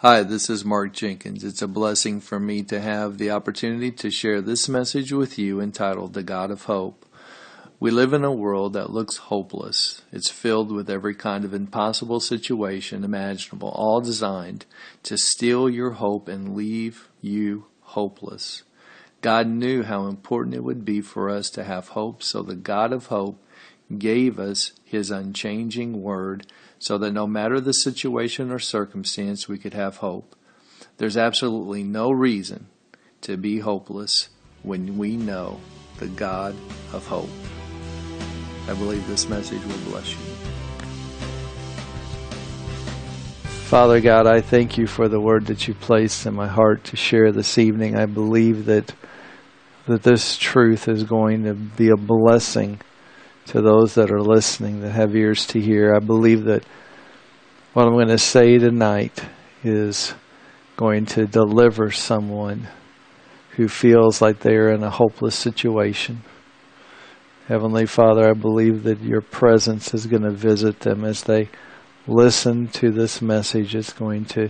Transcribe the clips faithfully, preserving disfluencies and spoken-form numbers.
Hi, this is Mark Jenkins. It's a blessing for me to have the opportunity to share this message with you entitled The God of Hope. We live in a world that looks hopeless. It's filled with every kind of impossible situation imaginable, all designed to steal your hope and leave you hopeless. God knew how important it would be for us to have hope, so the God of hope gave us His unchanging word so that no matter the situation or circumstance, we could have hope. There's absolutely no reason to be hopeless when we know the God of hope. I believe this message will bless you. Father God, I thank you for the word that you placed in my heart to share this evening. I believe that that this truth is going to be a blessing to those that are listening, that have ears to hear. I believe that what I'm going to say tonight is going to deliver someone who feels like they are in a hopeless situation. Heavenly Father, I believe that your presence is going to visit them as they listen to this message. It's going to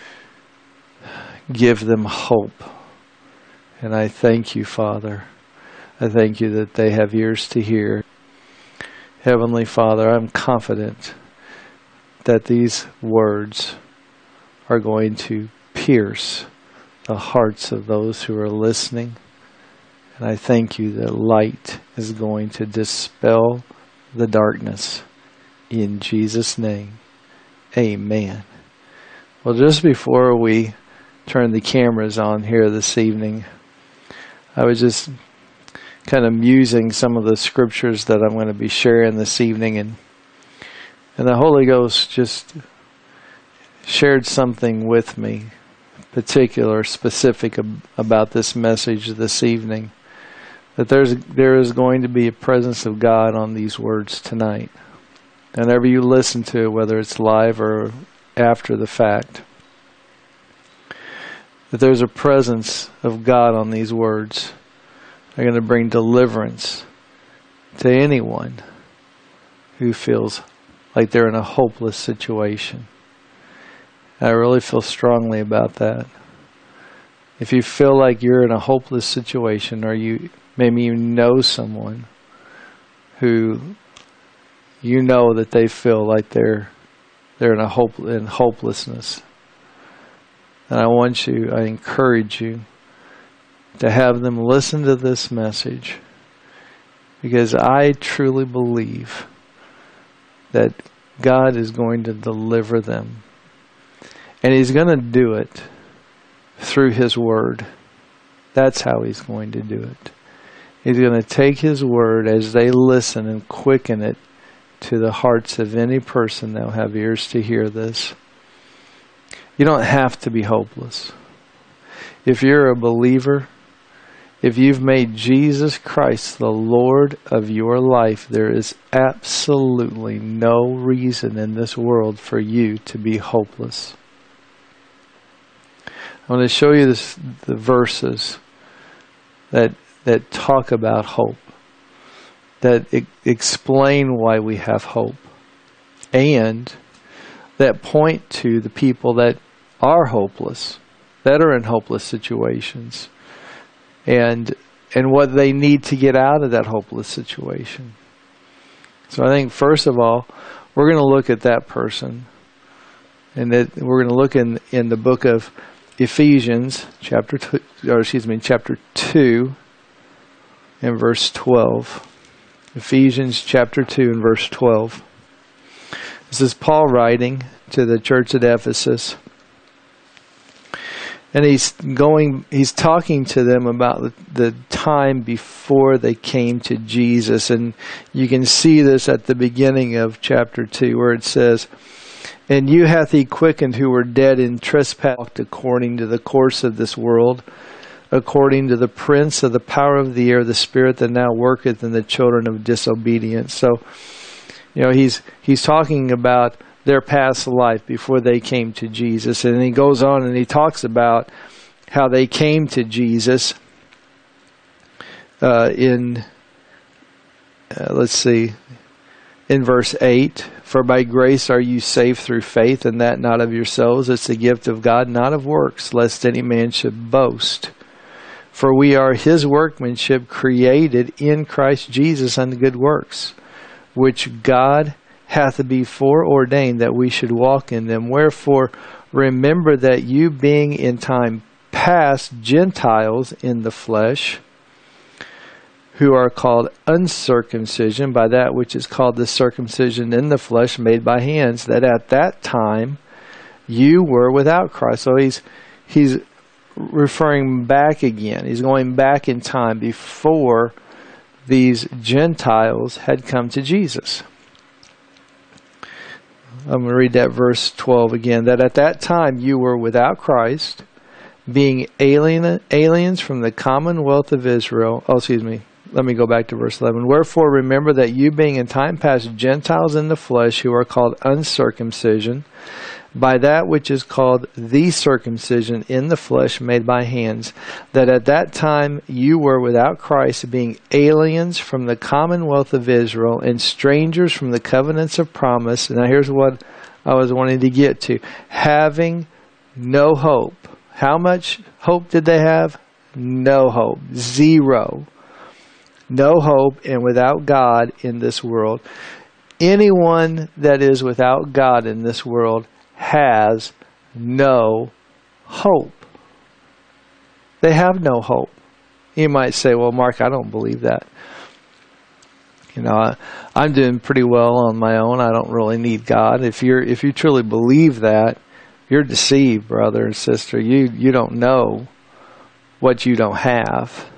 give them hope. And I thank you, Father. I thank you that they have ears to hear. Heavenly Father, I'm confident that these words are going to pierce the hearts of those who are listening. And I thank you that light is going to dispel the darkness. In Jesus' name, amen. Well, just before we turn the cameras on here this evening, I was just kind of musing some of the scriptures that I'm going to be sharing this evening, and and the Holy Ghost just shared something with me, particular, specific ab- about this message this evening, that there's there is going to be a presence of God on these words tonight. Whenever you listen to it, whether it's live or after the fact, that there's a presence of God on these words. They're going to bring deliverance to anyone who feels like they're in a hopeless situation. I really feel strongly about that. If you feel like you're in a hopeless situation, or you maybe you know someone who you know that they feel like they're they're in a hope in hopelessness, and I want you, I encourage you to have them listen to this message, because I truly believe that God is going to deliver them. And He's going to do it through His Word. That's how He's going to do it. He's going to take His Word as they listen and quicken it to the hearts of any person that will have ears to hear this. You don't have to be hopeless. If you're a believer, if you've made Jesus Christ the Lord of your life, there is absolutely no reason in this world for you to be hopeless. I want to show you this, the verses that that talk about hope, that e- explain why we have hope, and that point to the people that are hopeless, that are in hopeless situations, and and what they need to get out of that hopeless situation. So I think, first of all, we're going to look at that person, and that we're going to look in in the book of Ephesians, chapter two, or excuse me, chapter two, and verse twelve. Ephesians chapter two and verse twelve. This is Paul writing to the church at Ephesus. And he's going, he's talking to them about the, the time before they came to Jesus. And you can see this at the beginning of chapter two, where it says, "And you hath He quickened who were dead in trespass, according to the course of this world, according to the prince of the power of the air, the spirit that now worketh in the children of disobedience." So, you know, he's he's talking about their past life before they came to Jesus. And he goes on and he talks about how they came to Jesus uh, in, uh, let's see, in verse eight, for by grace are you saved through faith, and that not of yourselves. It's the gift of God, not of works, lest any man should boast. For we are his workmanship, created in Christ Jesus unto good works, which God hath before ordained that we should walk in them. Wherefore, remember that you being in time past Gentiles in the flesh, who are called uncircumcision by that which is called the circumcision in the flesh made by hands, that at that time you were without Christ. So he's he's referring back again. He's going back in time before these Gentiles had come to Jesus. I'm going to read that verse twelve again. That at that time you were without Christ, being alien, aliens from the commonwealth of Israel. Oh, excuse me. Let me go back to verse eleven. Wherefore remember that you being in time past Gentiles in the flesh, who are called uncircumcision, by that which is called the circumcision in the flesh made by hands, that at that time you were without Christ, being aliens from the commonwealth of Israel, and strangers from the covenants of promise. Now here's what I was wanting to get to. Having no hope. How much hope did they have? No hope. Zero. No hope, and without God in this world. Anyone that is without God in this world has no hope. They have no hope. You might say, well, Mark, I don't believe that. You know, I, I'm doing pretty well on my own. I don't really need God. If you're, if you truly believe that, you're deceived, brother and sister. You, you don't know what you don't have.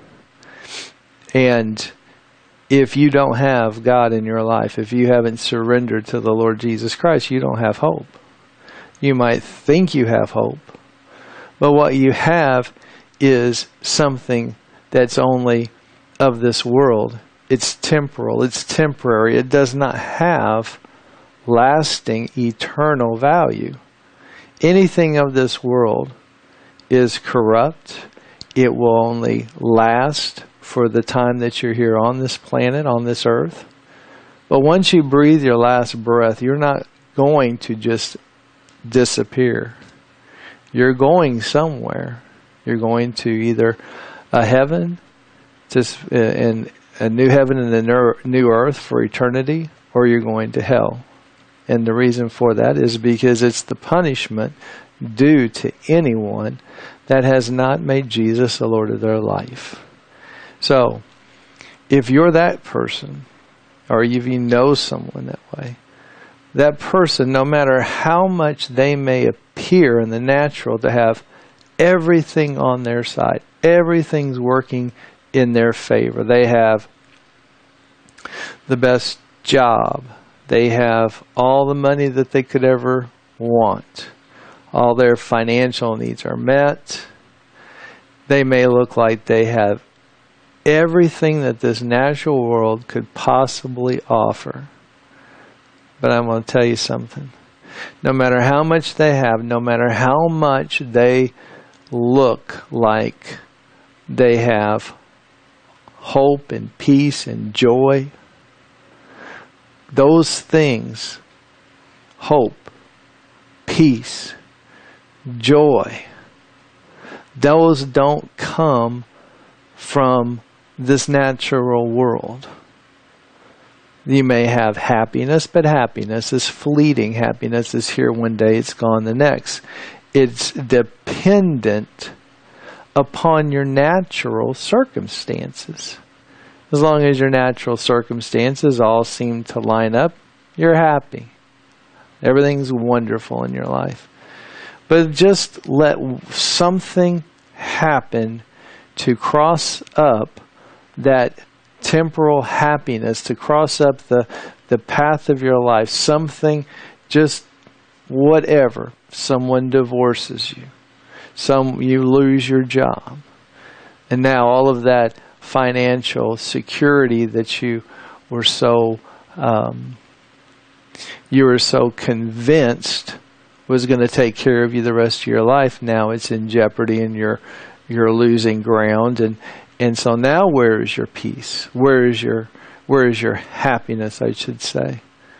And if you don't have God in your life, if you haven't surrendered to the Lord Jesus Christ, you don't have hope. You might think you have hope, but what you have is something that's only of this world. It's temporal. It's temporary. It does not have lasting, eternal value. Anything of this world is corrupt. It will only last for the time that you're here on this planet, on this earth. But once you breathe your last breath, you're not going to just disappear. You're going somewhere. You're going to either a heaven, just in a new heaven and a new earth for eternity, or you're going to hell. And the reason for that is because it's the punishment due to anyone that has not made Jesus the Lord of their life. So, if you're that person, or if you know someone that way, that person, no matter how much they may appear in the natural to have everything on their side, everything's working in their favor. They have the best job. They have all the money that they could ever want. All their financial needs are met. They may look like they have everything that this natural world could possibly offer. But I'm going to tell you something. No matter how much they have, no matter how much they look like they have hope and peace and joy, those things, hope, peace, joy, those don't come from this natural world. You may have happiness, but happiness is fleeting. Happiness is here one day, it's gone the next. It's dependent upon your natural circumstances. As long as your natural circumstances all seem to line up, you're happy. Everything's wonderful in your life. But just let something happen to cross up that temporal happiness, to cross up the, the path of your life. Something, just whatever. Someone divorces you. Some you lose your job. And now all of that financial security that you were so um, you were so convinced was going to take care of you the rest of your life, now it's in jeopardy and you're you're losing ground. And and so now where is your peace? Where is your where is your happiness, I should say?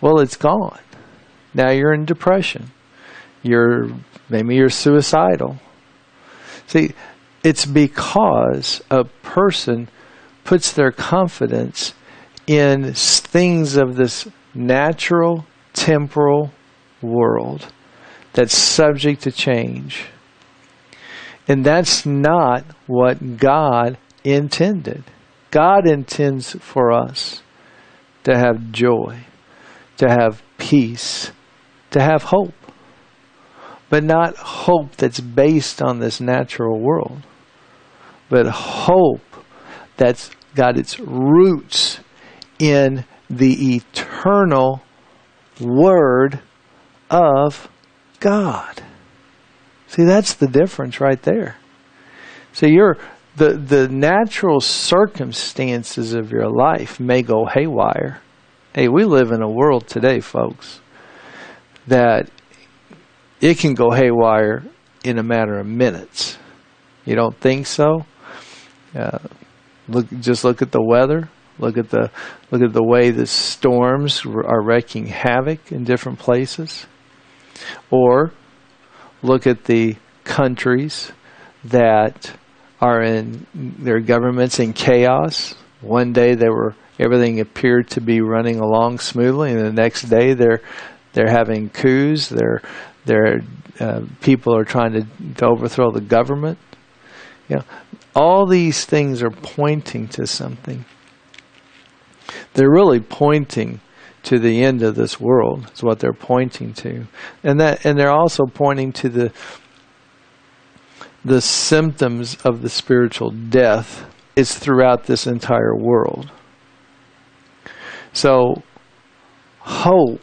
Well, it's gone. Now you're in depression. You're maybe you're suicidal. See, it's because a person puts their confidence in things of this natural, temporal world that's subject to change. And that's not what God intended. God intends for us to have joy, to have peace, to have hope. But not hope that's based on this natural world, but hope that's got its roots in the eternal Word of God. See, that's the difference right there. So you're, the, the natural circumstances of your life may go haywire. Hey, we live in a world today, folks, that it can go haywire in a matter of minutes. You don't think so? Uh, look, just look at the weather. Look at the look at the way the storms are wreaking havoc in different places. Or look at the countries that are in their governments in chaos. One day they were everything appeared to be running along smoothly, and the next day they're they're having coups. They're they're uh, people are trying to, to overthrow the government. You know, all these things are pointing to something. They're really pointing to the end of this world. Is what they're pointing to, and that, and they're also pointing to the the symptoms of the spiritual death is throughout this entire world. So, hope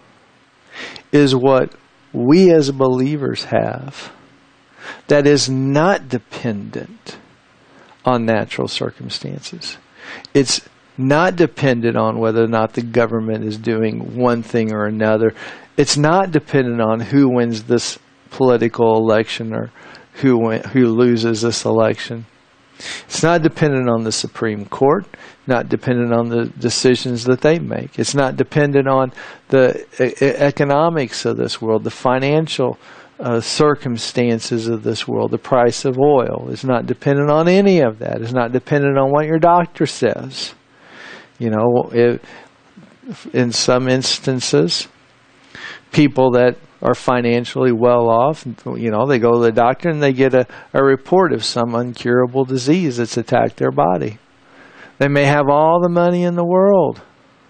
is what we as believers have that is not dependent on natural circumstances. It's not dependent on whether or not the government is doing one thing or another. It's not dependent on who wins this political election or who win, who loses this election. It's not dependent on the Supreme Court, not dependent on the decisions that they make. It's not dependent on the e- economics of this world, the financial uh, circumstances of this world, the price of oil. It's not dependent on any of that. It's not dependent on what your doctor says. You know, if, in some instances, people that are financially well off, you know, they go to the doctor and they get a, a report of some incurable disease that's attacked their body. They may have all the money in the world,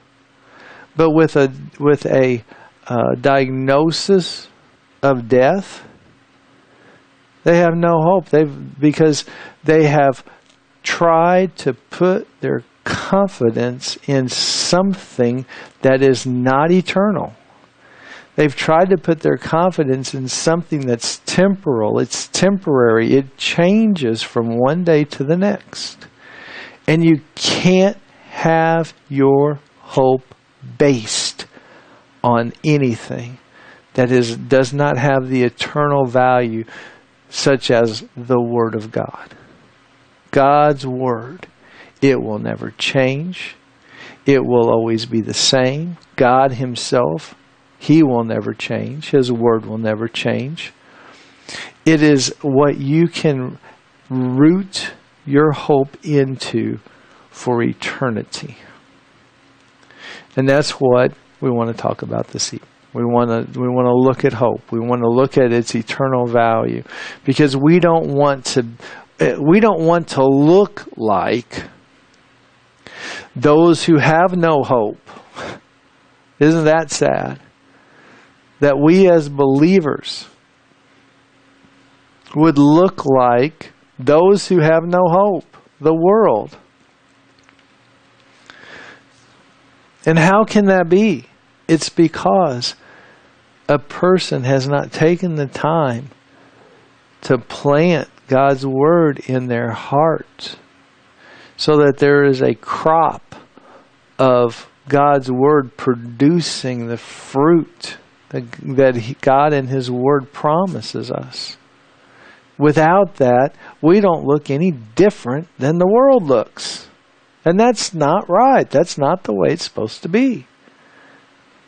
but with a with a uh, diagnosis of death, they have no hope. They've because they have tried to put their confidence in something that is not eternal. They've tried to put their confidence in something that's temporal. It's temporary. It changes from one day to the next. And you can't have your hope based on anything that is does not have the eternal value, such as the Word of God. God's Word. It will never change. It will always be the same. God Himself, He will never change. His Word will never change. It is what you can root your hope into for eternity. And that's what we want to talk about this evening. We want to we want to look at hope. We want to look at its eternal value, because we don't want to we don't want to look like those who have no hope. Isn't that sad? That we as believers would look like those who have no hope, the world. And how can that be? It's because a person has not taken the time to plant God's Word in their heart, so that there is a crop of God's Word producing the fruit that God and His Word promises us. Without that, we don't look any different than the world looks. And that's not right. That's not the way it's supposed to be.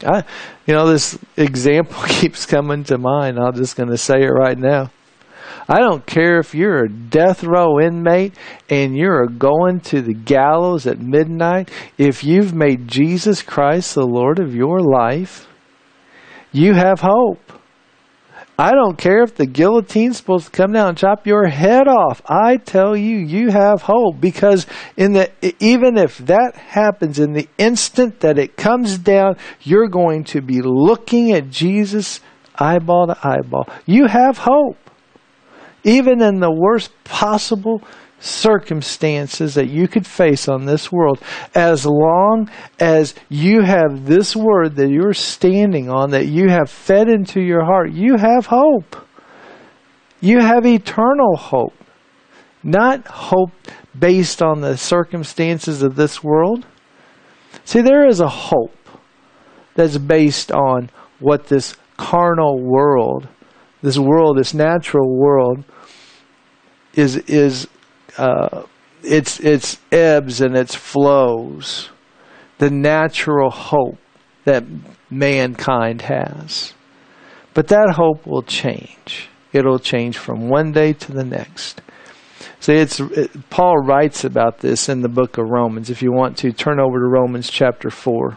I, you know, this example keeps coming to mind. I'm just going to say it right now. I don't care if you're a death row inmate and you're going to the gallows at midnight. If you've made Jesus Christ the Lord of your life, you have hope. I don't care if the guillotine's supposed to come down and chop your head off. I tell you, you have hope, because in the even if that happens in the instant that it comes down, you're going to be looking at Jesus eyeball to eyeball. You have hope. Even in the worst possible circumstances that you could face on this world, as long as you have this word that you're standing on, that you have fed into your heart, you have hope. You have eternal hope. Not hope based on the circumstances of this world. See, there is a hope that's based on what this carnal world, this world, this natural world, is is uh, its its ebbs and its flows, the natural hope that mankind has. But that hope will change. It'll change from one day to the next. See, it's it, Paul writes about this in the book of Romans. If you want to, turn over to Romans chapter four.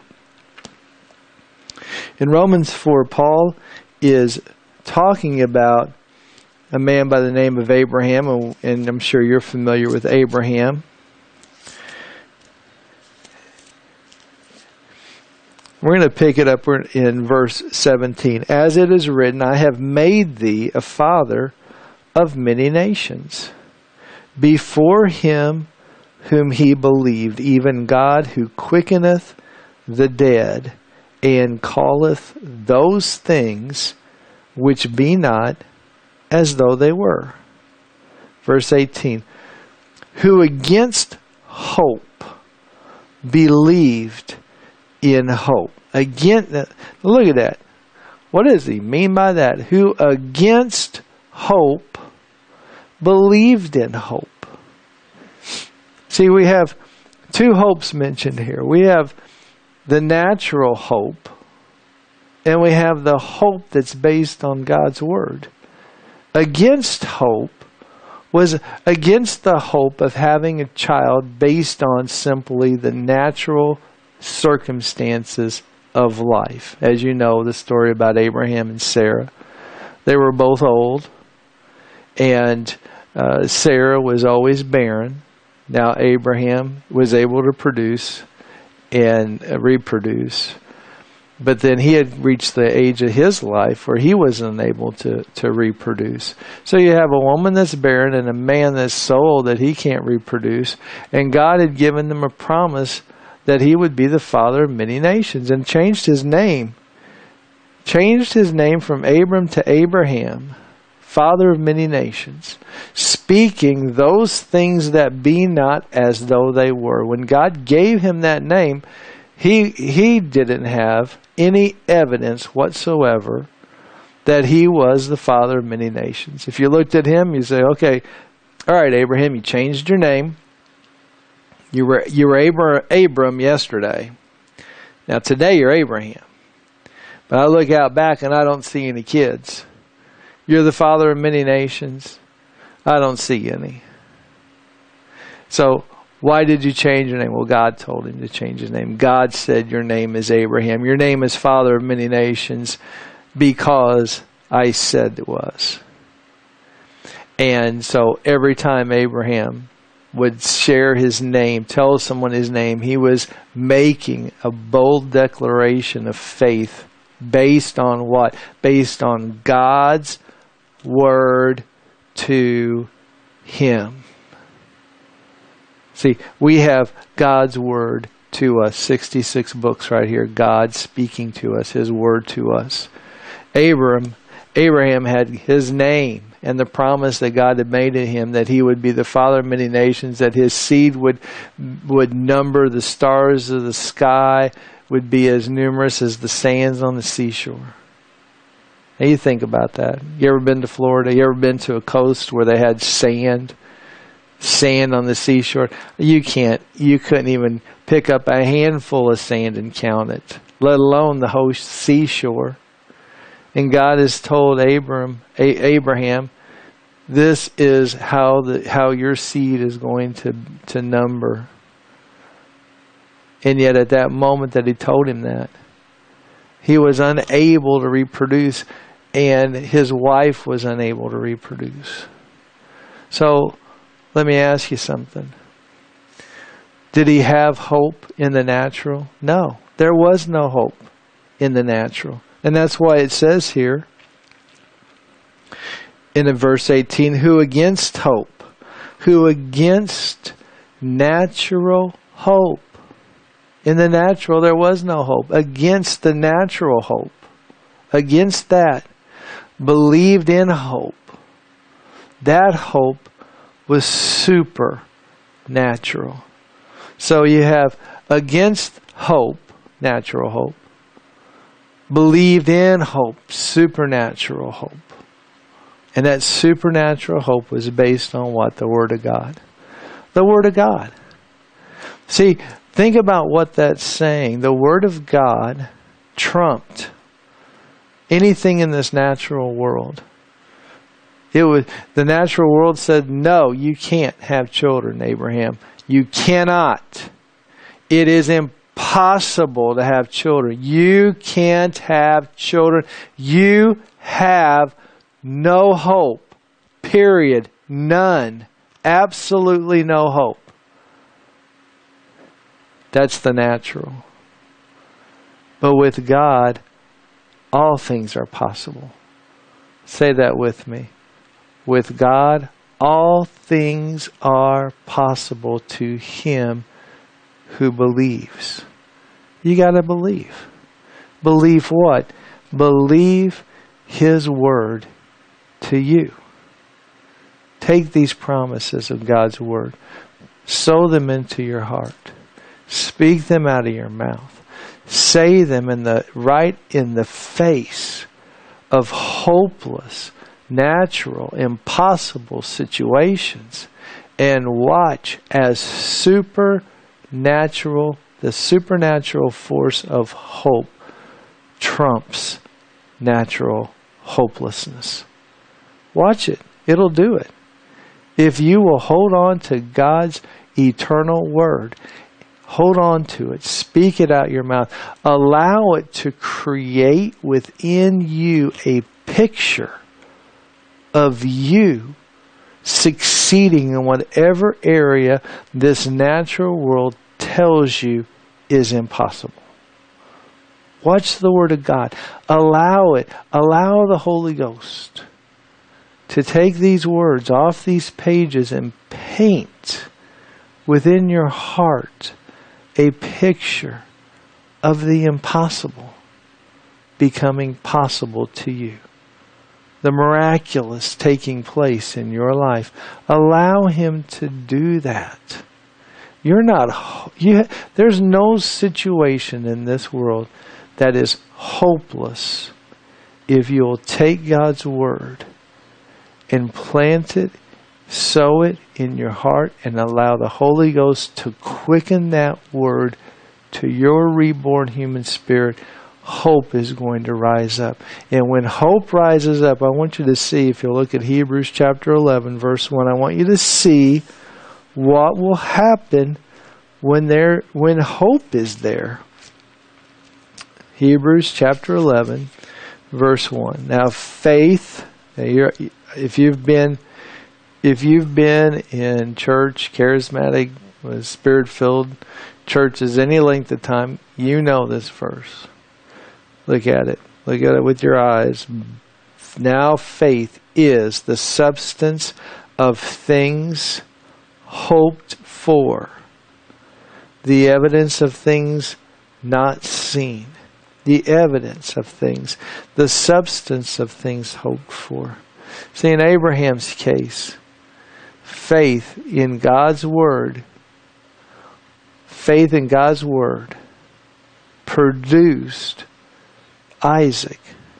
In Romans four, Paul is talking about a man by the name of Abraham, and I'm sure you're familiar with Abraham. We're going to pick it up in verse seventeen. As it is written, I have made thee a father of many nations, before him whom he believed, even God who quickeneth the dead, and calleth those things which be not as though they were. Verse eighteen. Who against hope believed in hope. Again, look at that. What does he mean by that? Who against hope believed in hope. See, we have two hopes mentioned here. We have the natural hope, and we have the hope that's based on God's Word. Against hope was against the hope of having a child based on simply the natural circumstances of life. As you know, the story about Abraham and Sarah. They were both old, and uh, Sarah was always barren. Now Abraham was able to produce and uh, reproduce. But then he had reached the age of his life where he wasn't able to, to reproduce. So you have a woman that's barren and a man that's so old that he can't reproduce. And God had given them a promise that he would be the father of many nations, and changed his name. Changed his name from Abram to Abraham, father of many nations, speaking those things that be not as though they were. When God gave him that name, he he didn't have any evidence whatsoever that he was the father of many nations. If you looked at him, you say, okay, all right, Abraham, you changed your name. You were you were Abra- Abram yesterday. Now today you're Abraham. But I look out back and I don't see any kids. You're the father of many nations. I don't see any. So why did you change your name? Well, God told him to change his name. God said your name is Abraham. Your name is father of many nations because I said it was. And so every time Abraham would share his name, tell someone his name, he was making a bold declaration of faith based on what? Based on God's word to him. See, we have God's word to us, sixty-six books right here, God speaking to us, his word to us. Abraham, Abraham had his name and the promise that God had made to him that he would be the father of many nations, that his seed would would number the stars of the sky, would be as numerous as the sands on the seashore. Now you think about that. You ever been to Florida? You ever been to a coast where they had sand? Sand on the seashore? You can't, you couldn't even pick up a handful of sand and count it. let alone the whole seashore. And God has told Abram, A- Abraham, this is how the how your seed is going to, to number. And yet at that moment that he told him that, he was unable to reproduce, and his wife was unable to reproduce. So let me ask you something. Did he have hope in the natural? No, there was no hope in the natural. And that's why it says here in verse eighteen, who against hope, who against natural hope. In the natural, there was no hope. Against the natural hope, against that, believed in hope. That hope was supernatural. So you have against hope, natural hope, believed in hope, supernatural hope. And that supernatural hope was based on what? The Word of God. The Word of God. See, think about what that's saying. The Word of God trumped anything in this natural world. It was the natural world said, no, you can't have children, Abraham. You cannot. It is impossible to have children. You can't have children. You have no hope. Period. None. Absolutely no hope. That's the natural. But with God, all things are possible. Say that with me. With God, all things are possible to him who believes. You got to believe. Believe what? Believe his word to you. Take these promises of God's word. Sow them into your heart. Speak them out of your mouth. Say them in the right in the face of hopeless, natural, impossible situations, and watch as supernatural, the supernatural force of hope trumps natural hopelessness. Watch it. It'll do it. If you will hold on to God's eternal word, hold on to it, speak it out your mouth, allow it to create within you a picture of you succeeding in whatever area this natural world tells you is impossible. Watch the Word of God. Allow it. Allow the Holy Ghost to take these words off these pages and paint within your heart a picture of the impossible becoming possible to you. The miraculous taking place in your life. Allow him to do that. You're not, you, there's no situation in this world that is hopeless if you'll take God's word and plant it, sow it in your heart, and allow the Holy Ghost to quicken that word to your reborn human spirit. Hope is going to rise up. And when hope rises up, I want you to see, if you look at Hebrews chapter eleven, verse one, I want you to see what will happen when there, when hope is there. Hebrews chapter eleven, verse one. Now faith, now you're, if you've been if you've been in church, charismatic, spirit-filled churches any length of time, you know this verse. Look at it. Look at it with your eyes. Now faith is the substance of things hoped for, the evidence of things not seen. The evidence of things, the substance of things hoped for. See, in Abraham's case, faith in God's word, faith in God's word produced Isaac.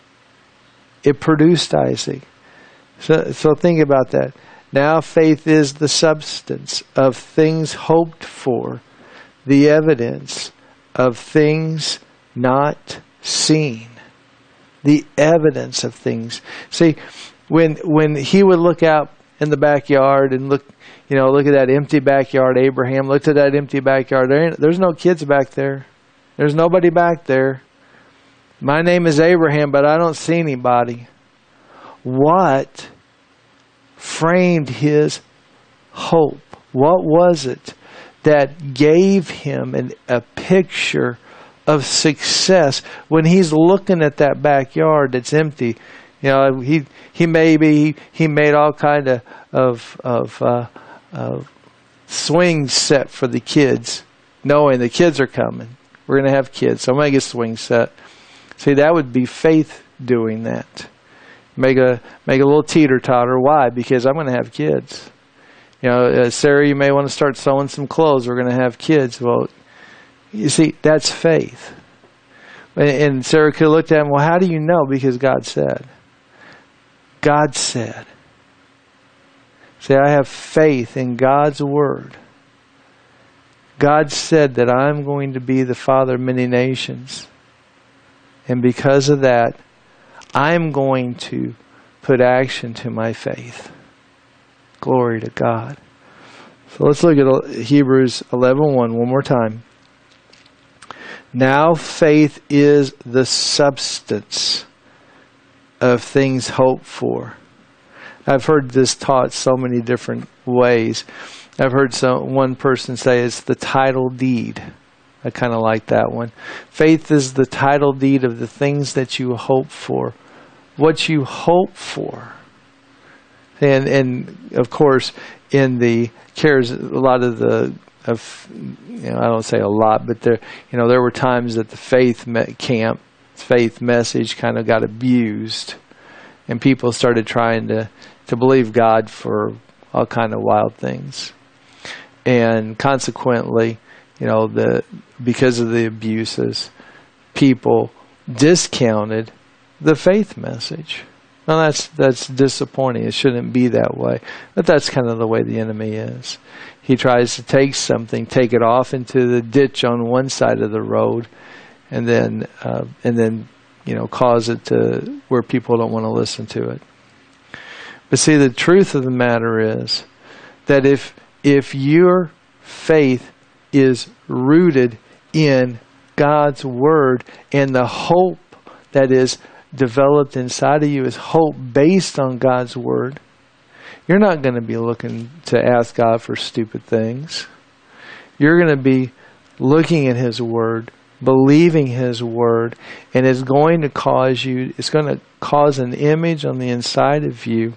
It produced Isaac. So, so think about that. Now faith is the substance of things hoped for, the evidence of things not seen. The evidence of things. See, when when he would look out in the backyard and look, you know, look at that empty backyard. Abraham looked at that empty backyard. There ain't, there's no kids back there. There's nobody back there. My name is Abraham, but I don't see anybody. What framed his hope? What was it that gave him an, a picture of success when he's looking at that backyard that's empty? You know, he he maybe he made all kind of of of uh, uh, swings set for the kids, knowing the kids are coming. We're going to have kids, so I'm going to get swing set. See, that would be faith doing that. Make a make a little teeter totter. Why? Because I'm going to have kids. You know, uh, Sarah, you may want to start sewing some clothes. We're going to have kids. Well, you see, that's faith. And, and Sarah could have looked at him. Well, how do you know? Because God said. God said. See, I have faith in God's word. God said that I'm going to be the father of many nations. And because of that, I'm going to put action to my faith. Glory to God. So let's look at Hebrews eleven one one more time. Now faith is the substance of things hoped for. I've heard this taught so many different ways. I've heard some, one person say it's the title deed. I kind of like that one. Faith is the title deed of the things that you hope for. What you hope for. And and of course, in the cares, a lot of the, of, you know, I don't say a lot, but there, you know, there were times that the faith camp, faith message kind of got abused. And people started trying to, to believe God for all kind of wild things. And consequently, you know, the because of the abuses, people discounted the faith message. Now that's that's disappointing. It shouldn't be that way. But that's kind of the way the enemy is. He tries to take something, take it off into the ditch on one side of the road, and then uh, and then you know cause it to where people don't want to listen to it. But see, the truth of the matter is that if if your faith is rooted in God's word and the hope that is developed inside of you is hope based on God's word, you're not going to be looking to ask God for stupid things. You're going to be looking at his word, believing his word, and it's going to cause you, it's going to cause an image on the inside of you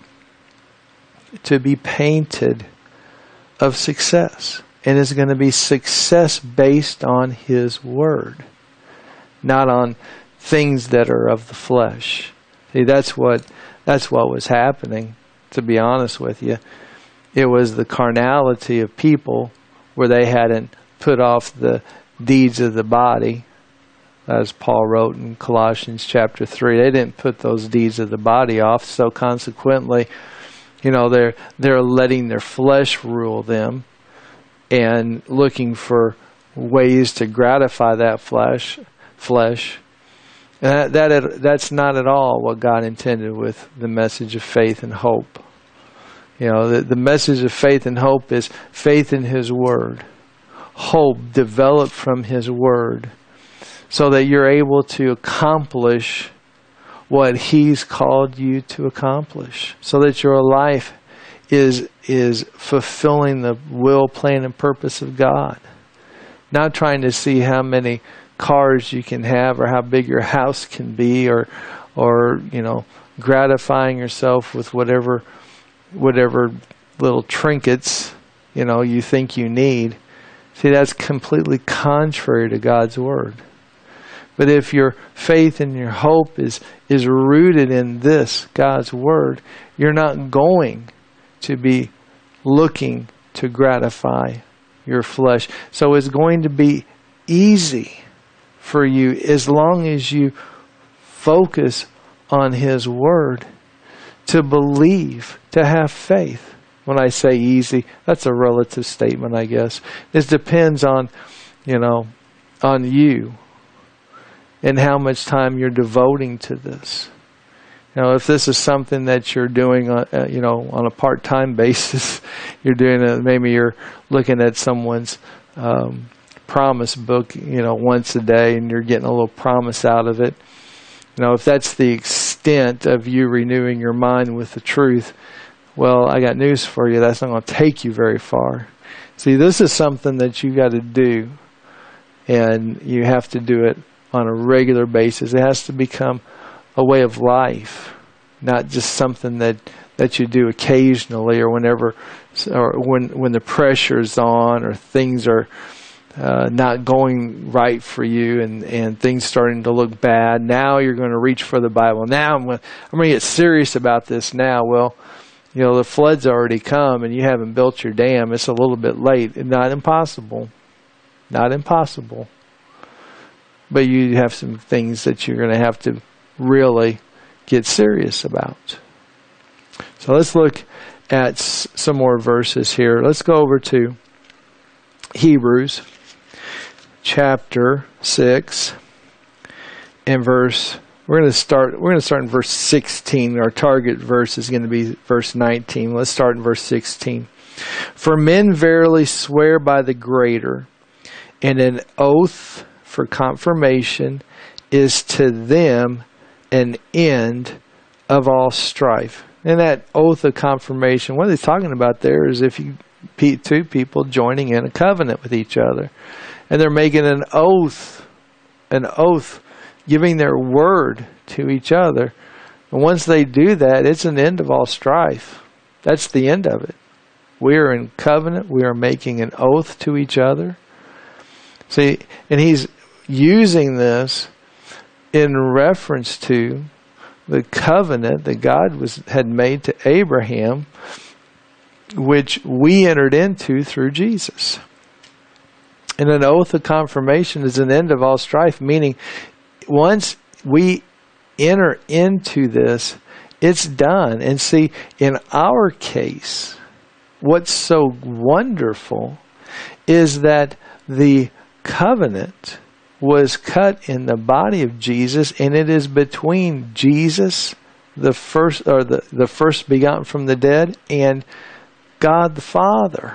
to be painted of success. And it's going to be success based on his word, not on things that are of the flesh. See, that's what that's what was happening, to be honest with you. It was the carnality of people where they hadn't put off the deeds of the body, as Paul wrote in Colossians chapter three. They didn't put those deeds of the body off, so consequently, you know, they're they're letting their flesh rule them and looking for ways to gratify that flesh flesh. And that, that that's not at all what God intended with the message of faith and hope. You know, the, the message of faith and hope is faith in his word. Hope developed from his word so that you're able to accomplish what he's called you to accomplish. So that your life is is fulfilling the will, plan, and purpose of God. Not trying to see how many cars you can have or how big your house can be, or or you know gratifying yourself with whatever whatever little trinkets you know you think you need. See, that's completely contrary to God's word. But if your faith and your hope is is rooted in this God's word, you're not going to be looking to gratify your flesh. So it's going to be easy for you as long as you focus on his word to believe, to have faith. When I say easy, that's a relative statement, I guess. It depends on, you know, on you. and how much time you're devoting to this. You know, if this is something that you're doing, uh, uh, you know, on a part-time basis, you're doing it, maybe you're looking at someone's um, promise book, you know, once a day, and you're getting a little promise out of it. You know, if that's the extent of you renewing your mind with the truth, well, I got news for you. That's not going to take you very far. See, this is something that you got to do, and you have to do it on a regular basis. It has to become a way of life, not just something that, that you do occasionally or whenever, or when when the pressure's on or things are uh, not going right for you and, and things starting to look bad. Now you're going to reach for the Bible. Now I'm going I'm going to get serious about this now. Well, you know, the flood's already come and you haven't built your dam. It's a little bit late. Not impossible. Not impossible. But you have some things that you're going to have to really get serious about. So let's look at s- some more verses here. Let's go over to Hebrews chapter six and verse. We're going to start. We're going to start in verse sixteen. Our target verse is going to be verse nineteen. Let's start in verse sixteen. For men verily swear by the greater, and an oath for confirmation is to them an end of all strife. And that oath of confirmation, what he's talking about there is if you two people joining in a covenant with each other, and they're making an oath, an oath, giving their word to each other. And once they do that, it's an end of all strife. That's the end of it. We are in covenant. We are making an oath to each other. See, and he's using this in reference to the covenant that God was had made to Abraham, which we entered into through Jesus. And an oath of confirmation is an end of all strife, meaning once we enter into this, it's done. And see, in our case, what's so wonderful is that the covenant was cut in the body of Jesus, and it is between Jesus, the first or the, the first begotten from the dead, and God the Father.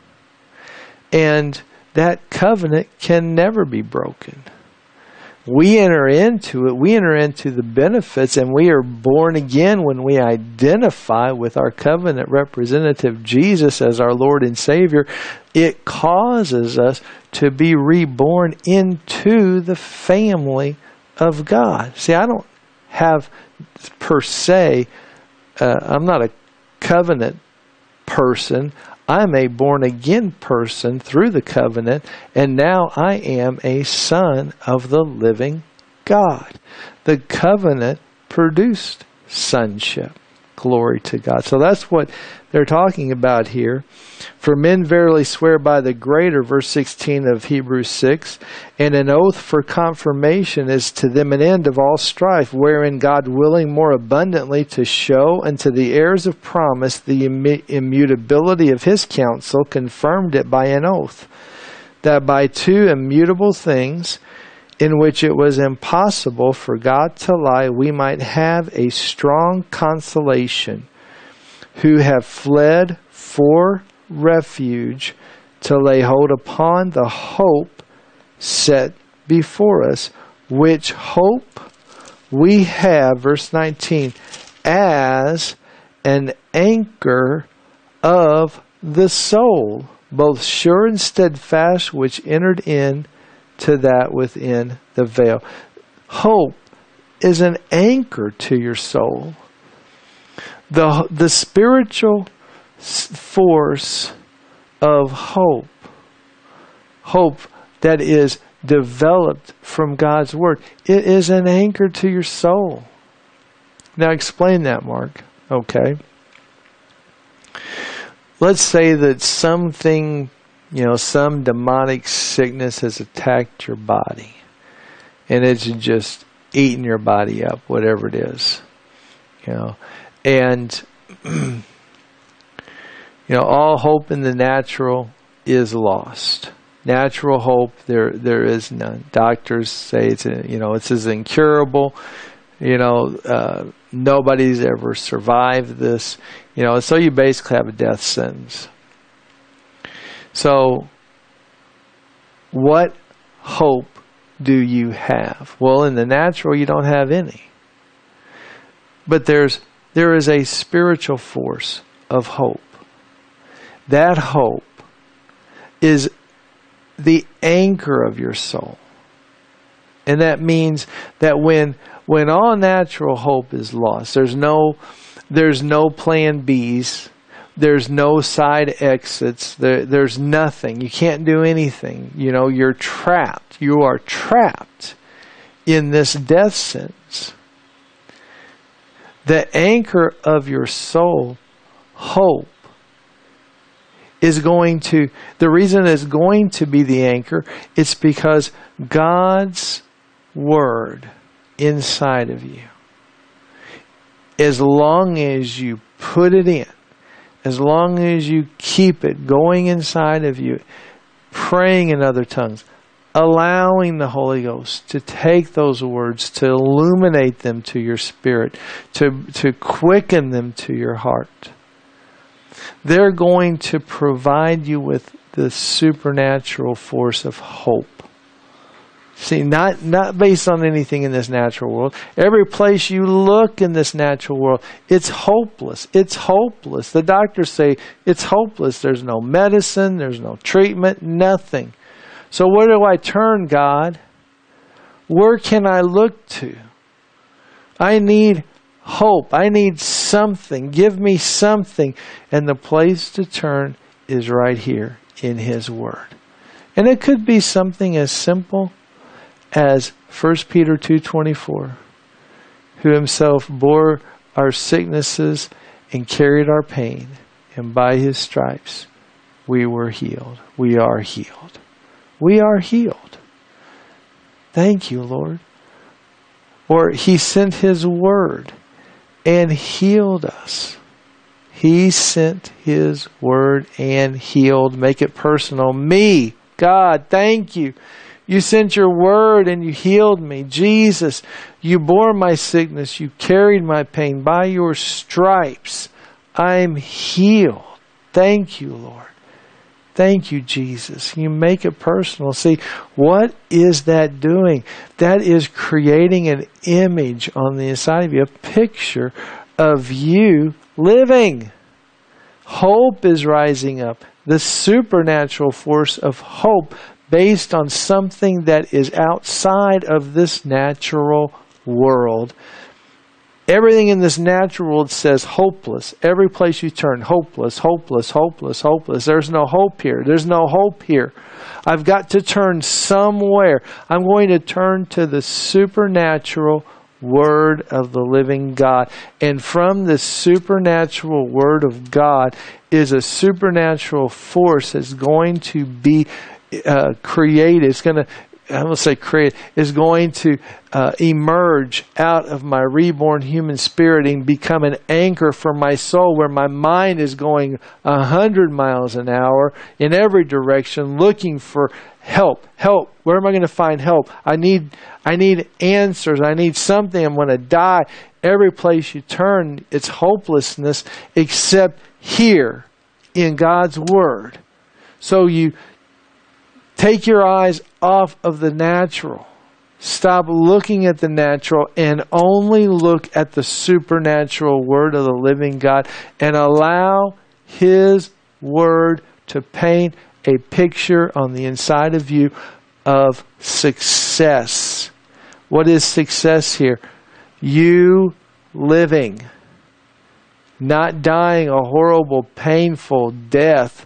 And that covenant can never be broken. We enter into it, we enter into the benefits, and we are born again when we identify with our covenant representative, Jesus, as our Lord and Savior. It causes us to be reborn into the family of God. See, I don't have per se, uh, I'm not a covenant person. I'm a born-again person through the covenant, and now I am a son of the living God. The covenant produced sonship. Glory to God. So that's what they're talking about here. For men verily swear by the greater, verse sixteen of Hebrews six, and an oath for confirmation is to them an end of all strife, wherein God willing more abundantly to show unto the heirs of promise the immutability of his counsel, confirmed it by an oath, that by two immutable things, in which it was impossible for God to lie, we might have a strong consolation, who have fled for refuge to lay hold upon the hope set before us, which hope we have, verse nineteen, as an anchor of the soul, both sure and steadfast, which entered in to that within the veil. Hope is an anchor to your soul. The, the spiritual force of hope, hope that is developed from God's Word, it is an anchor to your soul. Now explain that, Mark. Okay. Let's say that something, you know, some demonic sickness has attacked your body, and it's just eating your body up, whatever it is, you know, and you know, all hope in the natural is lost. Natural hope, there there is none. Doctors say it's a, you know it's as incurable. You know, uh, nobody's ever survived this. You know, so you basically have a death sentence. So, what hope do you have? Well, in the natural, you don't have any. But there's there is a spiritual force of hope. That hope is the anchor of your soul. And that means that when when all natural hope is lost, there's no there's no plan B's, there's no side exits, there, there's nothing. You can't do anything. You know, you're trapped. You are trapped in this death sentence. The anchor of your soul, hope, is going to, the reason it's going to be the anchor, it's because God's Word inside of you, as long as you put it in, as long as you keep it going inside of you, praying in other tongues, allowing the Holy Ghost to take those words, to illuminate them to your spirit, to, to quicken them to your heart, they're going to provide you with the supernatural force of hope. See, not, not based on anything in this natural world. Every place you look in this natural world, it's hopeless. It's hopeless. The doctors say it's hopeless. There's no medicine. There's no treatment. Nothing. So where do I turn, God? Where can I look to? I need hope. I need something. Give me something. And the place to turn is right here in His Word. And it could be something as simple as First Peter two twenty-four, who Himself bore our sicknesses and carried our pain, and by His stripes we were healed. We are healed. We are healed. Thank you, Lord. Or He sent His Word and healed us. He sent His Word and healed. Make it personal. Me, God, thank you. You sent your word and you healed me. Jesus, you bore my sickness. You carried my pain. By your stripes, I'm healed. Thank you, Lord. Thank you, Jesus. You make it personal. See, what is that doing? That is creating an image on the inside of you, a picture of you living. Hope is rising up. The supernatural force of hope based on something that is outside of this natural world. Everything in this natural world says hopeless. Every place you turn, hopeless, hopeless, hopeless, hopeless. There's no hope here. There's no hope here. I've got to turn somewhere. I'm going to turn to the supernatural Word of the living God. And from this supernatural Word of God is a supernatural force that's going to be Uh, create, it's going to, I will say create, is going to uh, emerge out of my reborn human spirit and become an anchor for my soul, where my mind is going a hundred miles an hour in every direction, looking for help. Help. Where am I going to find help? I need, I need answers. I need something. I'm going to die. Every place you turn, it's hopelessness, except here in God's Word. So you take your eyes off of the natural. Stop looking at the natural and only look at the supernatural Word of the living God, and allow His Word to paint a picture on the inside of you of success. What is success here? You living, not dying a horrible, painful death,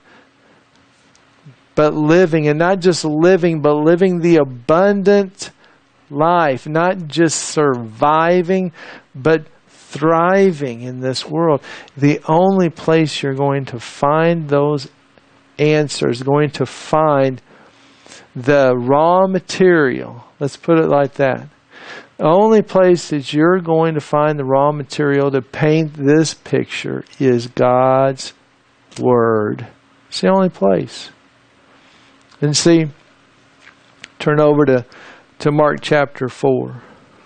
but living, and not just living, but living the abundant life, not just surviving, but thriving in this world. The only place you're going to find those answers, going to find the raw material, let's put it like that. The only place that you're going to find the raw material to paint this picture is God's Word. It's the only place. And see, turn over to, to Mark chapter four.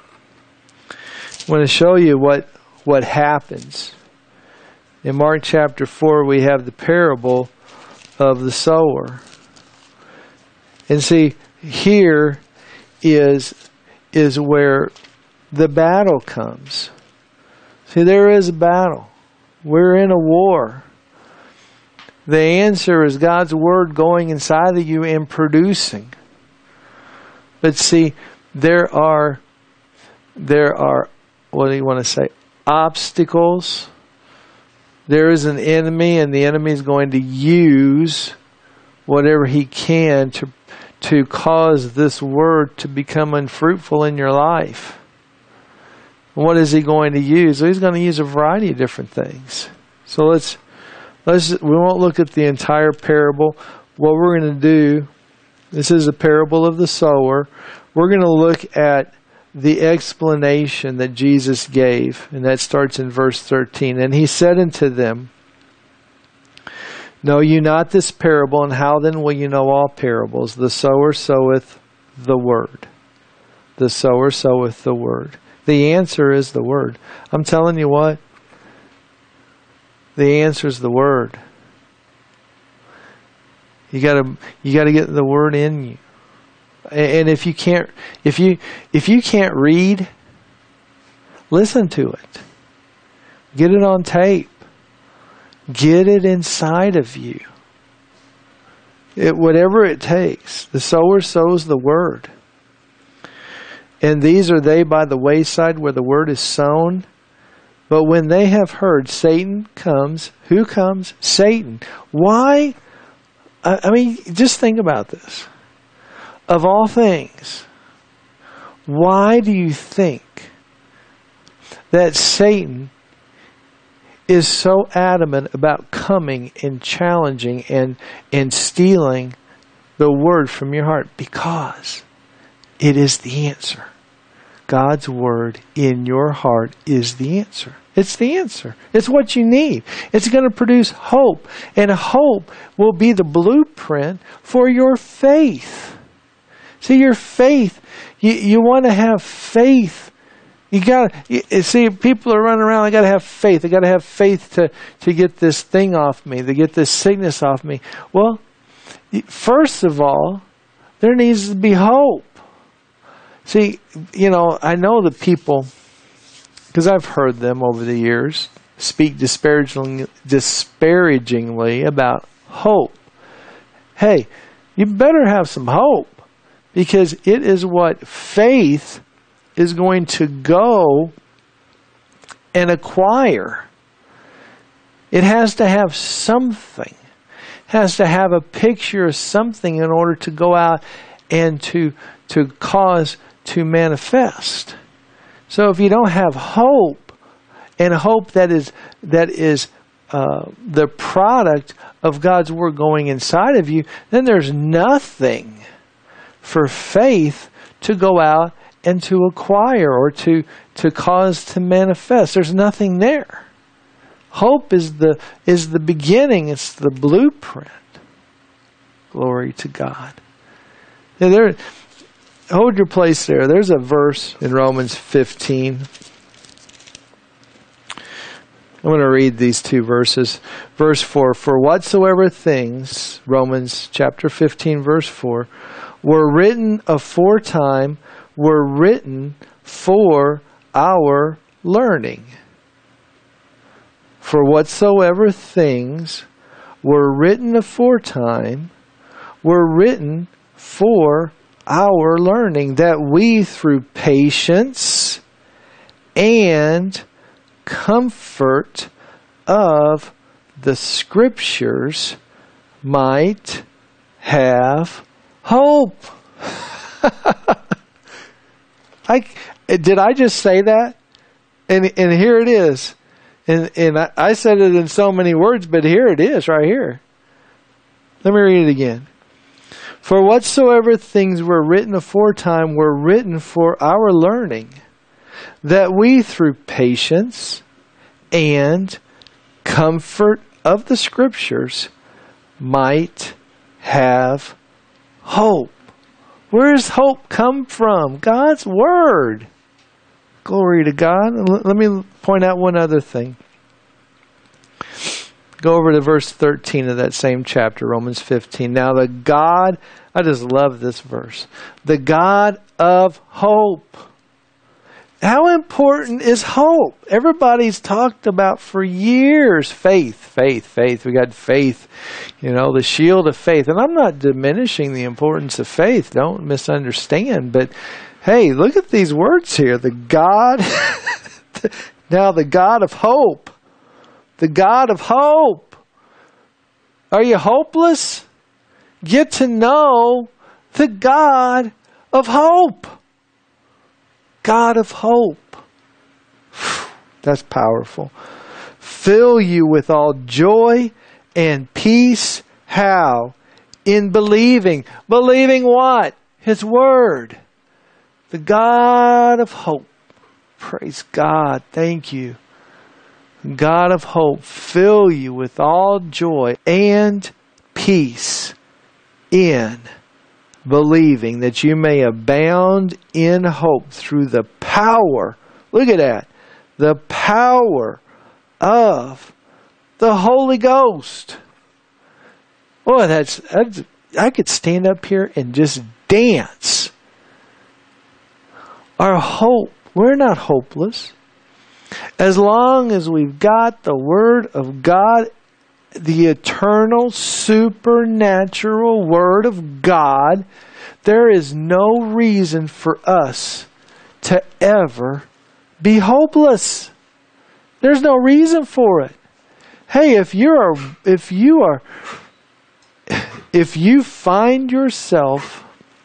I want to show you what, what happens. In Mark chapter four, we have the parable of the sower. And see, here is, is where the battle comes. See, there is a battle. We're in a war. The answer is God's Word going inside of you and producing. But see, there are, there are, what do you want to say, obstacles. There is an enemy, and the enemy is going to use whatever he can to, to cause this Word to become unfruitful in your life. What is he going to use? Well, he's going to use a variety of different things. So let's let's we won't look at the entire parable. What we're going to do, this is a parable of the sower. We're going to look at the explanation that Jesus gave, and that starts in verse thirteen. And he said unto them, know you not this parable, and how then will you know all parables? The sower soweth the word. The sower soweth the word. The answer is the Word. I'm telling you what. The answer is the Word. You gotta, you gotta get the Word in you. And if you can't, if you, if you can't read, listen to it. Get it on tape. Get it inside of you. It, whatever it takes. The sower sows the Word. And these are they by the wayside where the word is sown. But when they have heard, Satan comes. Who comes? Satan. Why? I mean, just think about this. Of all things, why do you think that Satan is so adamant about coming and challenging and, and stealing the word from your heart? Because it is the answer. God's Word in your heart is the answer. It's the answer. It's what you need. It's going to produce hope. And hope will be the blueprint for your faith. See, your faith, you, you want to have faith. You got to, see, people are running around, I got to have faith. I got to have faith to, to get this thing off me, to get this sickness off me. Well, first of all, there needs to be hope. See, you know, I know the people, because I've heard them over the years, speak disparagingly, disparagingly about hope. Hey, you better have some hope, because it is what faith is going to go and acquire. It has to have something. It has to have a picture of something in order to go out and to, to cause to manifest. So if you don't have hope, and hope that is that is uh, the product of God's Word going inside of you, then there's nothing for faith to go out and to acquire or to, to cause to manifest. There's nothing there. Hope is the is the beginning. It's the blueprint. Glory to God. Now there. Hold your place there. There's a verse in Romans fifteen. I'm going to read these two verses. Verse four, for whatsoever things, Romans chapter fifteen, verse four, were written aforetime, were written for our learning. For whatsoever things were written aforetime, were written for our learning, that we through patience and comfort of the Scriptures might have hope. I, did I just say that? And and here it is. And, and I, I said it in so many words, but here it is right here. Let me read it again. For whatsoever things were written aforetime were written for our learning, that we through patience and comfort of the Scriptures might have Hope. Where does hope come from? God's Word. Glory to God. Let me point out one other thing. Go over to verse thirteen of that same chapter, Romans fifteen. Now the God, I just love this verse. The God of hope. How important is hope? Everybody's talked about for years. Faith, faith, faith. We got faith, you know, the shield of faith. And I'm not diminishing the importance of faith. Don't misunderstand. But hey, look at these words here. The God, now the God of hope. The God of hope. Are you hopeless? Get to know the God of hope. God of hope. That's powerful. Fill you with all joy and peace. How? In believing. Believing what? His Word. The God of hope. Praise God. Thank you. God of hope. Fill you with all joy and peace in believing, that you may abound in hope through the power, look at that, the power of the Holy Ghost. Boy, that's, that's I could stand up here and just dance. Our hope, we're not hopeless. As long as we've got the Word of God, the eternal, supernatural Word of God, there is no reason for us to ever be hopeless. There's no reason for it. Hey, if you are, if you are, if you find yourself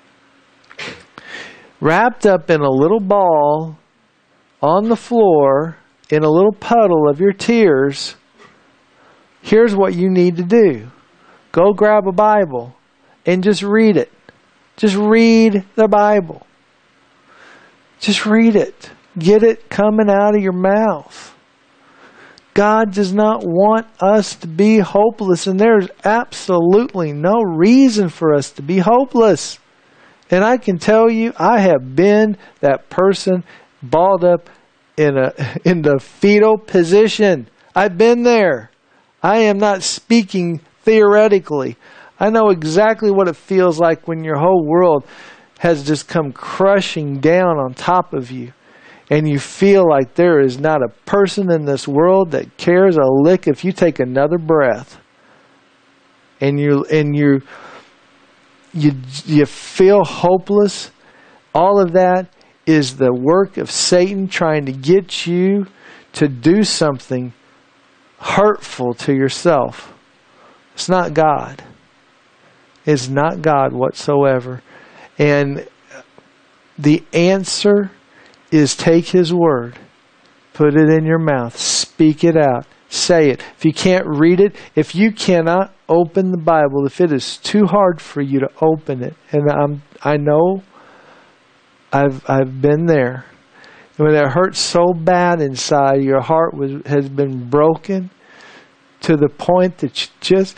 wrapped up in a little ball on the floor, in a little puddle of your tears, here's what you need to do. Go grab a Bible and just read it. Just read the Bible. Just read it. Get it coming out of your mouth. God does not want us to be hopeless, and there's absolutely no reason for us to be hopeless. And I can tell you, I have been that person balled up in a in the fetal position. I've been there. I am not speaking theoretically. I know exactly what it feels like when your whole world has just come crushing down on top of you. And you feel like there is not a person in this world that cares a lick if you take another breath. And you and you you you feel hopeless. All of that is the work of Satan trying to get you to do something hurtful to yourself. It's not God. It's not God whatsoever. And the answer is take His Word, put it in your mouth, speak it out, say it. If you can't read it, if you cannot open the Bible, if it is too hard for you to open it, and I'm, I know I've I've been there. And when it hurts so bad inside, your heart was has been broken to the point that you just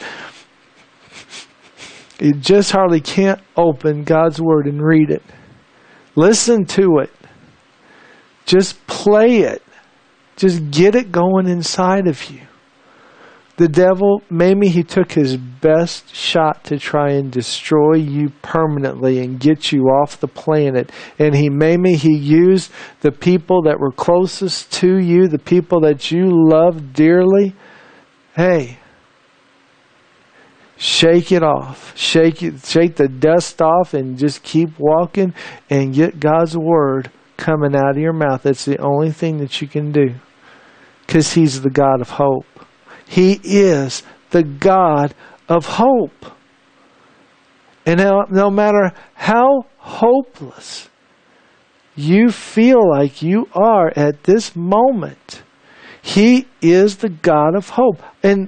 you just hardly can't open God's Word and read it. Listen to it. Just play it. Just get it going inside of you. The devil, maybe he took his best shot to try and destroy you permanently and get you off the planet. And he maybe he used the people that were closest to you, the people that you loved dearly. Hey, shake it off. Shake it, shake the dust off and just keep walking and get God's Word coming out of your mouth. That's the only thing that you can do. Because He's the God of hope. He is the God of hope. And no, no matter how hopeless you feel like you are at this moment, He is the God of hope. And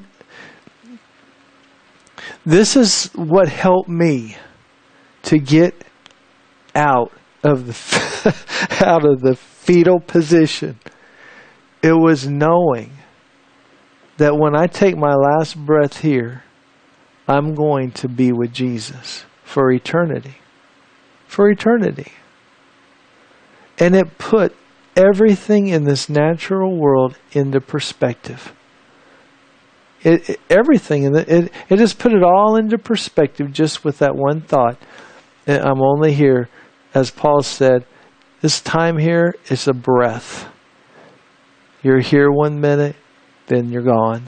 this is what helped me to get out of the out of the fetal position. It was knowing that when I take my last breath here, I'm going to be with Jesus. for eternity. For eternity. And it put everything in this natural world into perspective. It, it, everything, in the, it, it just put it all into perspective just with that one thought. And I'm only here, as Paul said, this time here is a breath. You're here one minute, then you're gone.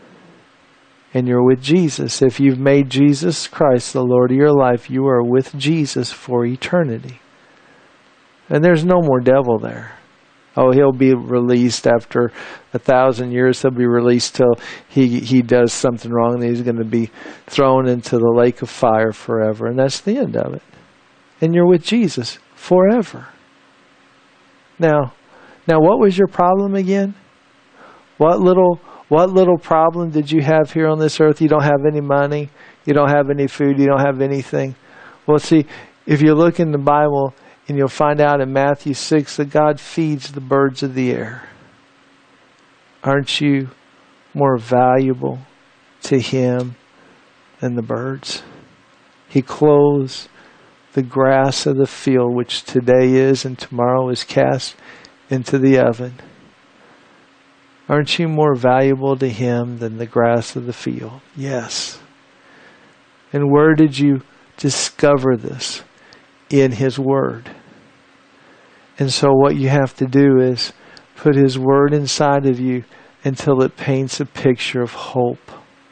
And you're with Jesus. If you've made Jesus Christ the Lord of your life, you are with Jesus for eternity. And there's no more devil there. Oh, he'll be released after a thousand years. He'll be released till he, he does something wrong. And he's going to be thrown into the lake of fire forever. And that's the end of it. And you're with Jesus forever. Now, now what was your problem again? What little, what little problem did you have here on this earth? You don't have any money. You don't have any food. You don't have anything. Well, see, if you look in the Bible, and you'll find out in Matthew six that God feeds the birds of the air. Aren't you more valuable to Him than the birds? He clothes the grass of the field, which today is and tomorrow is cast into the oven. Aren't you more valuable to Him than the grass of the field? Yes. And where did you discover this? In His Word. And so what you have to do is put His Word inside of you until it paints a picture of hope.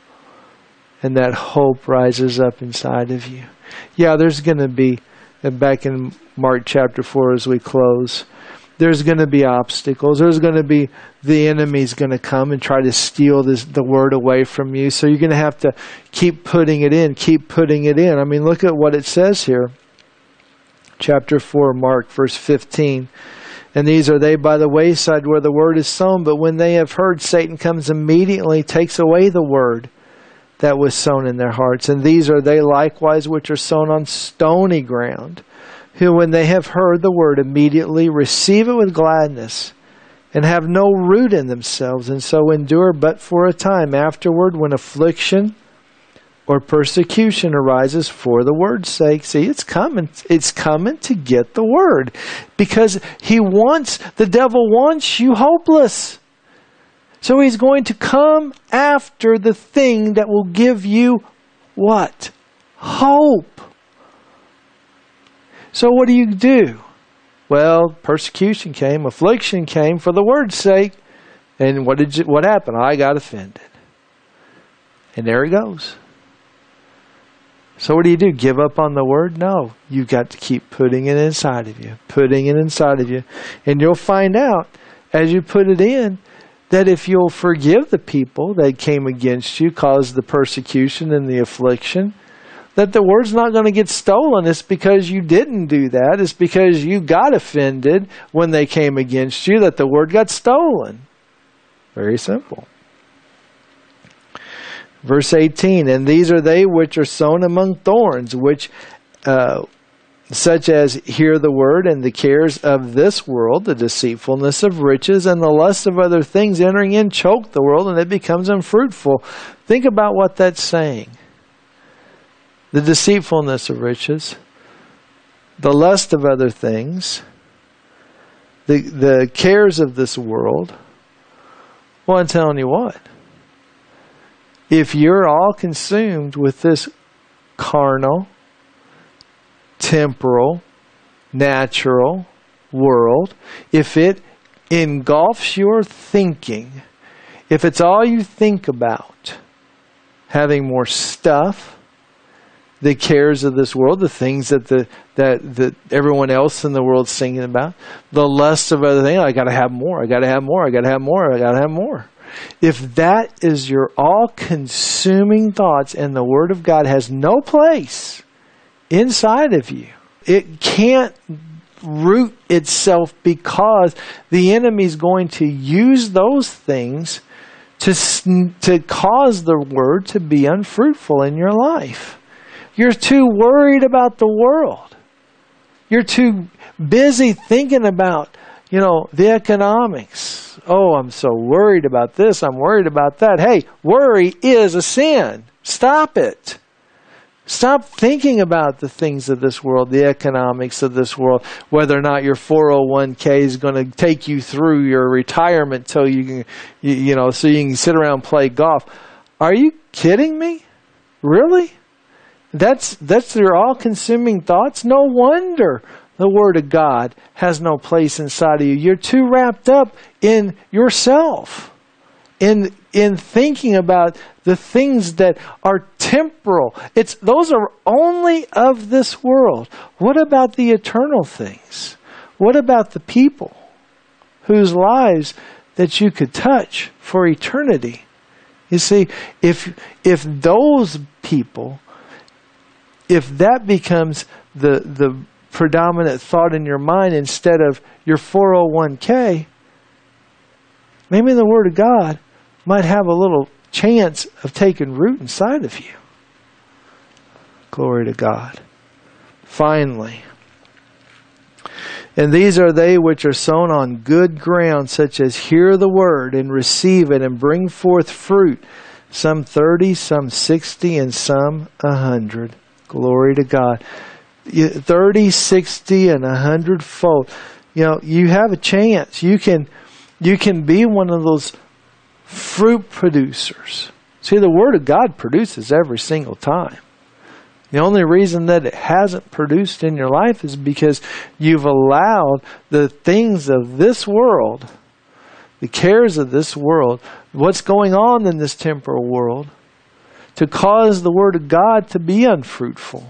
And that hope rises up inside of you. Yeah, there's going to be, and back in Mark chapter four as we close, there's going to be obstacles. There's going to be, the enemy's going to come and try to steal this, the Word away from you. So you're going to have to keep putting it in, keep putting it in. I mean, look at what it says here. Chapter four, Mark, verse fifteen. And these are they by the wayside where the word is sown, but when they have heard, Satan comes immediately, takes away the word that was sown in their hearts. And these are they likewise which are sown on stony ground, who when they have heard the word immediately receive it with gladness, and have no root in themselves, and so endure but for a time. Afterward, when affliction or persecution arises for the word's sake. See, it's coming. It's coming to get the word. Because he wants, the devil wants you hopeless. So he's going to come after the thing that will give you what? Hope. So what do you do? Well, persecution came, affliction came for the word's sake. And what did you, what happened? I got offended. And there he goes. So what do you do? Give up on the word? No. You've got to keep putting it inside of you. Putting it inside of you. And you'll find out as you put it in that if you'll forgive the people that came against you, caused the persecution and the affliction, that the word's not going to get stolen. It's because you didn't do that. It's because you got offended when they came against you that the word got stolen. Very simple. Verse eighteen, and these are they which are sown among thorns, which uh, such as hear the word, and the cares of this world, the deceitfulness of riches, and the lust of other things entering in choke the world, and it becomes unfruitful. Think about what that's saying. The deceitfulness of riches, the lust of other things, the, the cares of this world. Well, I'm telling you what. If you're all consumed with this carnal, temporal, natural world, if it engulfs your thinking, if it's all you think about, having more stuff, the cares of this world, the things that the that that everyone else in the world's singing about, the lust of other things, I got to have more, I got to have more, I got to have more, I got to have more. If that is your all-consuming thoughts and the Word of God has no place inside of you, it can't root itself because the enemy's going to use those things to, to cause the Word to be unfruitful in your life. You're too worried about the world. You're too busy thinking about, you know, the economics. Oh, I'm so worried about this. I'm worried about that. Hey, worry is a sin. Stop it. Stop thinking about the things of this world, the economics of this world, whether or not your four oh one k is going to take you through your retirement till you can, you, you know, so you can sit around and play golf. Are you kidding me? Really? That's that's your all-consuming thoughts? No wonder the Word of God has no place inside of you. You're too wrapped up in yourself, in in thinking about the things that are temporal. It's those are only of this world. What about the eternal things? What about the people whose lives that you could touch for eternity? You see, if if those people, if that becomes the the predominant thought in your mind instead of your four oh one k, maybe the Word of God might have a little chance of taking root inside of you. Glory to God. Finally, and these are they which are sown on good ground, such as hear the word and receive it and bring forth fruit, some thirty, some sixty, and some a hundred. Glory to God. thirty, sixty, and a hundred fold. You know, you have a chance. You can, you can be one of those fruit producers. See, the Word of God produces every single time. The only reason that it hasn't produced in your life is because you've allowed the things of this world, the cares of this world, what's going on in this temporal world, to cause the Word of God to be unfruitful.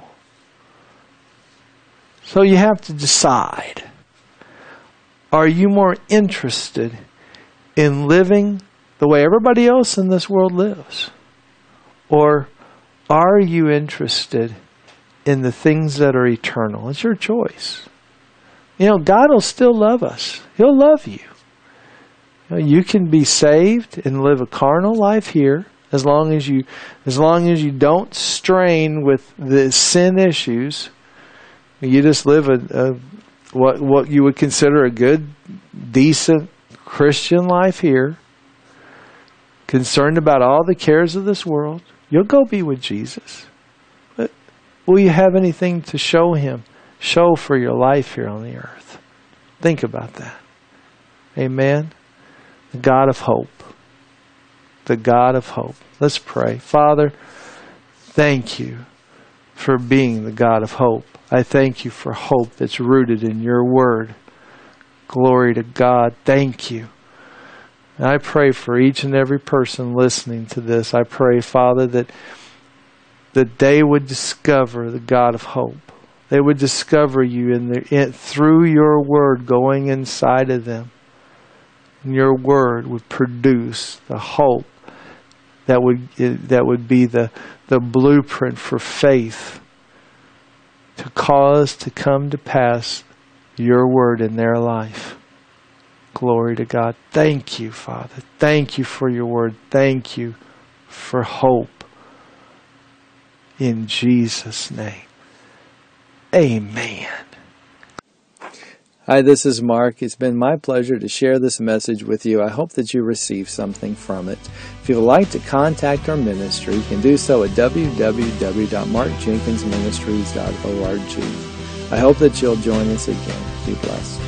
So you have to decide. Are you more interested in living the way everybody else in this world lives? Or are you interested in the things that are eternal? It's your choice. You know, God will still love us. He'll love you. You know, you can be saved and live a carnal life here as long as you as long as you don't strain with the sin issues. You just live a, a what what you would consider a good, decent Christian life here, concerned about all the cares of this world. You'll go be with Jesus. But will you have anything to show Him, show for your life here on the earth? Think about that. Amen. The God of hope. The God of hope. Let's pray. Father, thank you for being the God of hope. I thank you for hope that's rooted in your word. Glory to God. Thank you. And I pray for each and every person listening to this. I pray, Father, that, that they would discover the God of hope. They would discover you in the, in, through your word going inside of them. And your word would produce the hope that would that would be the, the blueprint for faith to cause to come to pass your word in their life. Glory to God. Thank you, Father. Thank you for your word. Thank you for hope. In Jesus' name. Amen. Hi, this is Mark. It's been my pleasure to share this message with you. I hope that you receive something from it. If you would like to contact our ministry, you can do so at w w w dot mark jenkins ministries dot org. I hope that you'll join us again. Be blessed.